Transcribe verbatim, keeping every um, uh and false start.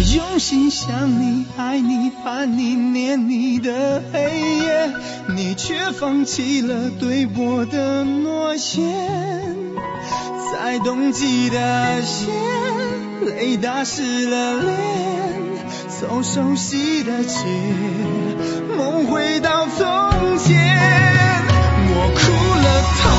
用心想你爱你盼你念你的黑夜，你却放弃了对我的诺言。在冬季的夜，泪打湿了脸，走熟悉的街，梦回到从前。我哭了痛